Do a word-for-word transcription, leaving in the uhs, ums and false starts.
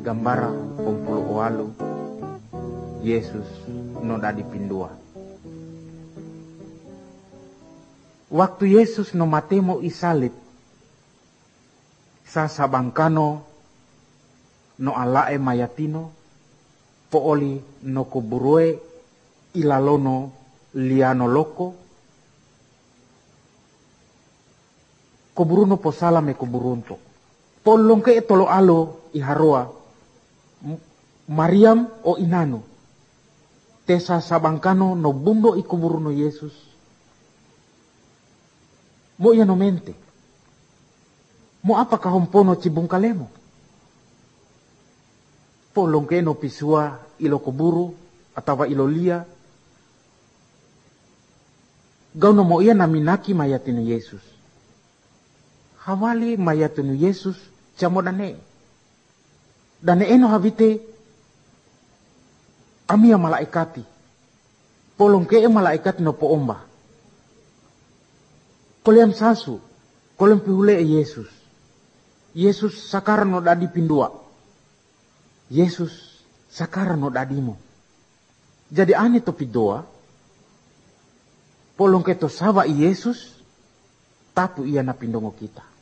gambara pumpulo oalu Yesus no dadi pindua. Waktu Yesus no matemo isalib, sa sabangkano no alae mayatino, pooli no kuburue ilalono liano loko, kuburuno posala me kuburunto. Polong ke tolo alo iharoa, Mariam o inano, tesa sabangkano no bundo ikuburuno Yesus. Mo iya no mente. Mo apa kahompono cibung kalemo? Polong ke no pisua ilo kuburu atau ilo lia. Gau no mo iya naminaki mayatinu Yesus. Hawali mayatinu Yesus camo dane. Dane eno habite amia malaikati. Polong ke malaikat no po omba. Kolem sasu, kolem pihule Yesus. Yesus sakaran no dadi pindua. Yesus sakaran no dadimo. Jadi ane to pidoa. Polong keto sawa Yesus, tapu iya na pindongo kita.